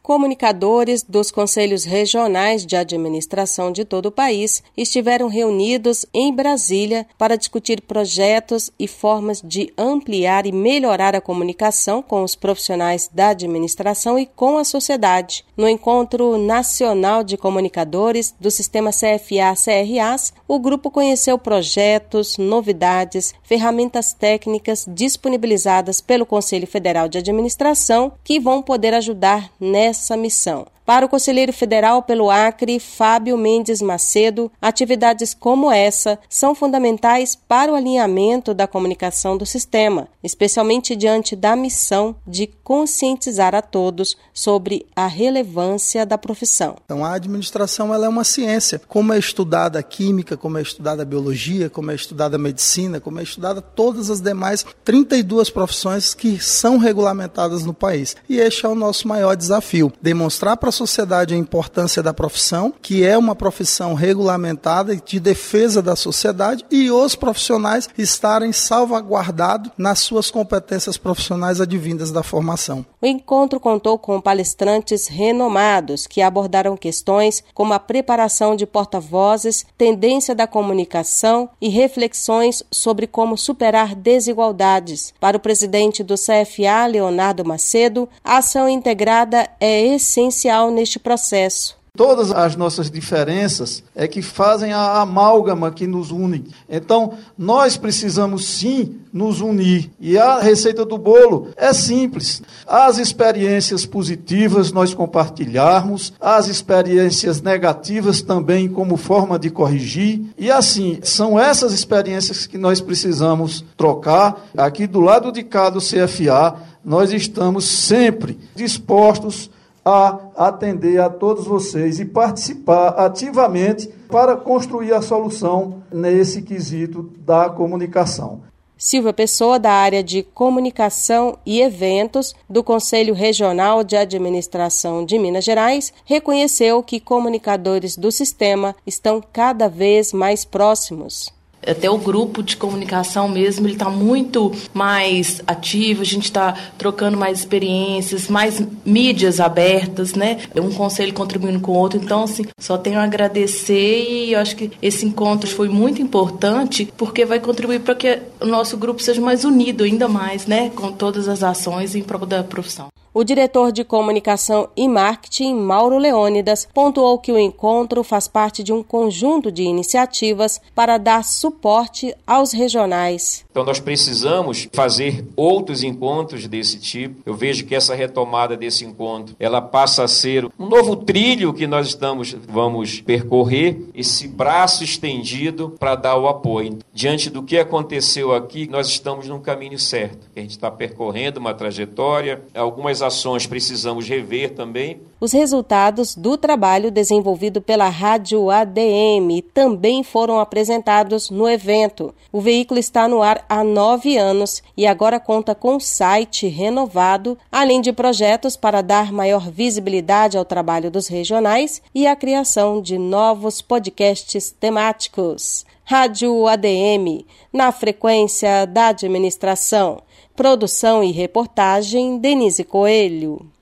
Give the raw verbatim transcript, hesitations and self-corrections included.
Comunicadores dos Conselhos Regionais de Administração de todo o país estiveram reunidos em Brasília para discutir projetos e formas de ampliar e melhorar a comunicação com os profissionais da administração e com a sociedade. No Encontro Nacional de Comunicadores do Sistema C F A-C R As, o grupo conheceu projetos, novidades, ferramentas técnicas disponibilizadas pelo Conselho Federal de Administração que vão poder ajudar nessa essa missão. Para o conselheiro federal pelo Acre, Fábio Mendes Macedo, atividades como essa são fundamentais para o alinhamento da comunicação do sistema, especialmente diante da missão de conscientizar a todos sobre a relevância da profissão. Então, a administração ela é uma ciência. Como é estudada a química, como é estudada a biologia, como é estudada a medicina, como é estudada todas as demais trinta e duas profissões que são regulamentadas no país. E este é o nosso maior desafio, demonstrar para a sociedade a importância da profissão, que é uma profissão regulamentada de defesa da sociedade, e os profissionais estarem salvaguardados nas suas competências profissionais advindas da formação. O encontro contou com palestrantes renomados que abordaram questões como a preparação de porta-vozes, tendência da comunicação e reflexões sobre como superar desigualdades. Para o presidente do C F A, Leonardo Macedo, a ação integrada é essencial neste processo. Todas as nossas diferenças é que fazem a amálgama que nos une. Então, nós precisamos sim nos unir. E a receita do bolo é simples. As experiências positivas nós compartilharmos, as experiências negativas também como forma de corrigir. E assim, são essas experiências que nós precisamos trocar. Aqui do lado de cá do C F A, nós estamos sempre dispostos a atender a todos vocês e participar ativamente para construir a solução nesse quesito da comunicação. Silvia Pessoa, da área de Comunicação e Eventos do Conselho Regional de Administração de Minas Gerais, reconheceu que comunicadores do sistema estão cada vez mais próximos. Até o grupo de comunicação mesmo, ele está muito mais ativo, a gente está trocando mais experiências, mais mídias abertas, né? Um conselho contribuindo com o outro, então, assim, só tenho a agradecer e eu acho que esse encontro foi muito importante porque vai contribuir para que o nosso grupo seja mais unido ainda mais, né? Com todas as ações em prol da profissão. O diretor de Comunicação e Marketing, Mauro Leônidas, pontuou que o encontro faz parte de um conjunto de iniciativas para dar suporte aos regionais. Então nós precisamos fazer outros encontros desse tipo. Eu vejo que essa retomada desse encontro, ela passa a ser um novo trilho que nós estamos, vamos percorrer, esse braço estendido para dar o apoio. Diante do que aconteceu aqui, nós estamos num caminho certo. A gente está percorrendo uma trajetória, algumas ações precisamos rever também. Os resultados do trabalho desenvolvido pela Rádio A D M também foram apresentados no evento. O veículo está no ar há nove anos e agora conta com um site renovado, além de projetos para dar maior visibilidade ao trabalho dos regionais e a criação de novos podcasts temáticos. Rádio A D M, na frequência da administração. Produção e reportagem, Denise Coelho.